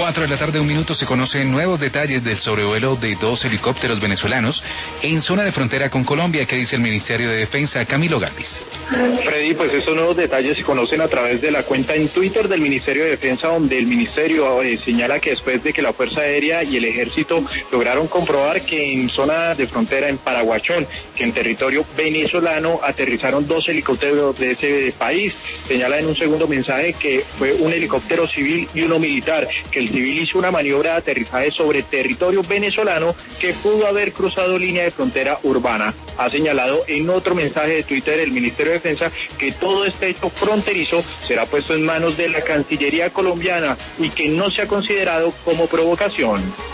4:01 se conocen nuevos detalles del sobrevuelo de 2 helicópteros venezolanos en zona de frontera con Colombia. ¿Qué dice el Ministerio de Defensa? Camilo Galvis. Freddy, pues estos nuevos detalles se conocen a través de la cuenta en Twitter del Ministerio de Defensa, donde el Ministerio señala que después de que la Fuerza Aérea y el Ejército lograron comprobar que en zona de frontera en Paraguachón, que en territorio venezolano, aterrizaron 2 helicópteros de ese país. Señala en un segundo mensaje que fue un helicóptero civil y uno militar, que el civil hizo una maniobra de aterrizaje sobre territorio venezolano que pudo haber cruzado línea de frontera urbana. Ha señalado en otro mensaje de Twitter el Ministerio de Defensa que todo este hecho fronterizo será puesto en manos de la Cancillería colombiana y que no se ha considerado como provocación.